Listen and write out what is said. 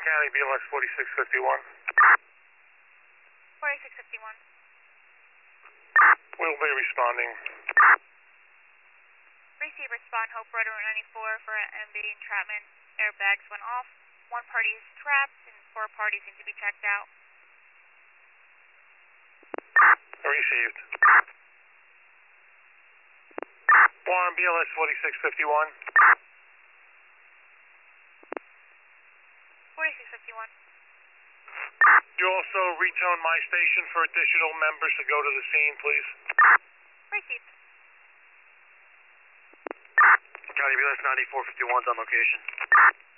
County, BLS 4651. 4651. We'll be responding. Receive respond, Hope Rudder 94 for MB entrapment. Airbags went off. One party is trapped and 4 parties need to be checked out. Received. 1, BLS 4651. 4651. You also retone my station for additional members to go to the scene, please. Received. County BLS 9451's on location.